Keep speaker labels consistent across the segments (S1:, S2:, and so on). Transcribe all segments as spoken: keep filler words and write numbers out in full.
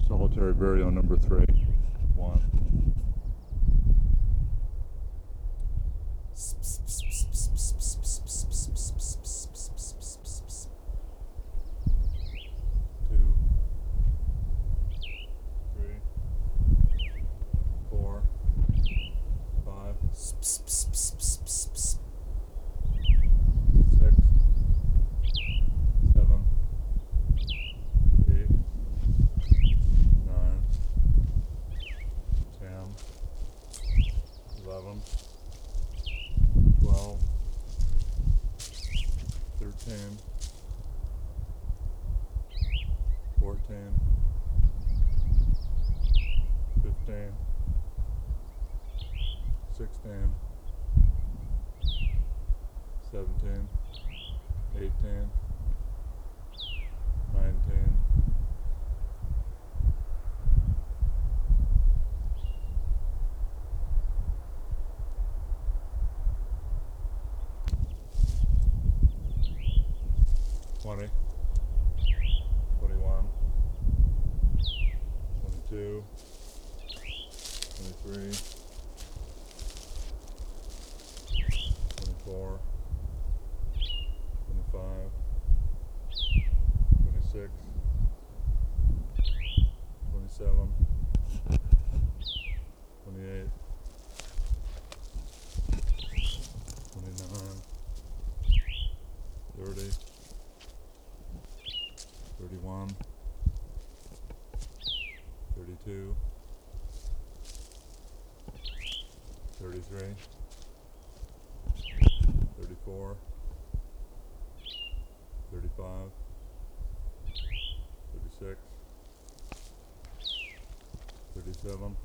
S1: Solitary burial number three. One. Two. Three. Four. Five. Six. Seven. Eight. Nine. Ten. Eleven. Twelve. Thirteen. Fourteen. Fifteen. Sixteen. Seventeen. Eighteen. Nineteen. Twenty. Twenty-one. Twenty-two. Twenty-three. Twenty-four. Twenty-five. Twenty-six. Twenty-seven. Twenty-eight. Twenty-nine. Thirty. Thirty-one. Thirty-two. Thirty-three. Thirty-four. Thirty-five. Thirty-six. Thirty-seven.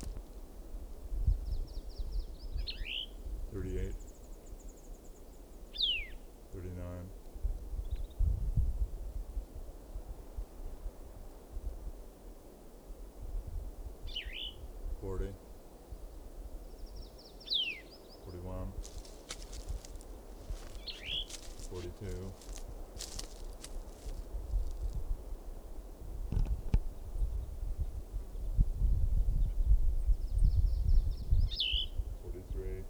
S1: Thirty-eight. Thirty-nine. Forty. Forty-one. Forty-two. Forty-three.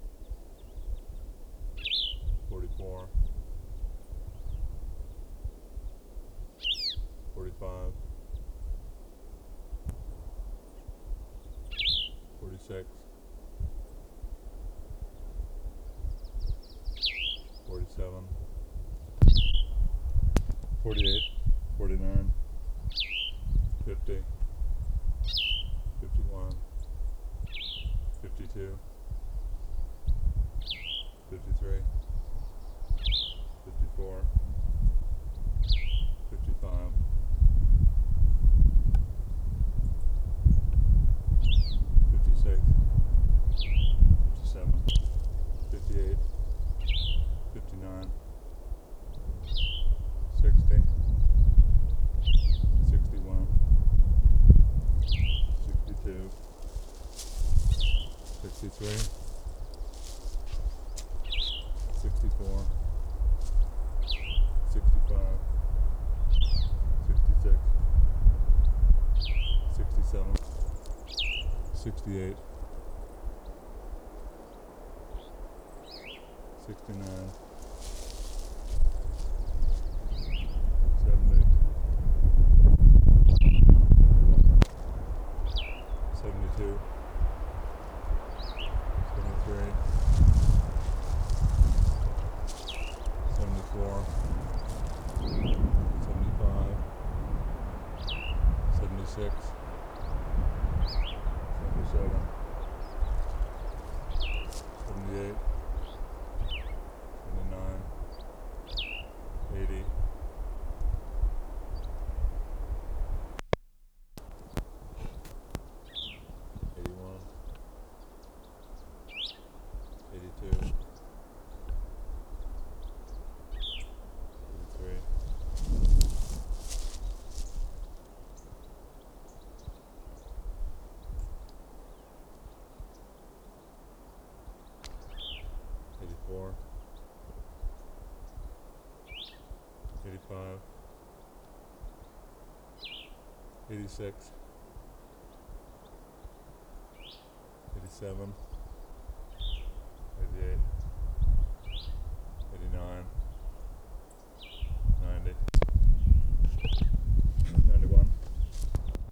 S1: Forty-four. Forty-five. Forty-six. Forty-seven. Forty-eight. Forty-nine. Fifty. Fifty-one. Fifty-two. Fifty-three. Fifty-four. Fifty-five. Fifty-six. Fifty-seven. Fifty-eight. Fifty-nine. Sixty. Sixty-one. Sixty-two. Sixty-three. Sixty-four. Sixty-five. Sixty-six. Sixty-seven. Sixty-eight. Sixty-nine. Seventy. Seventy-two. Seventy-three. Seventy-four. Seventy-five. Seventy-six. Seventy-seven. Seventy-eight. Seventy-nine. Eighty. Eighty-one. Eighty-two. Eighty-three. eighty-six, eighty-seven, eighty-eight.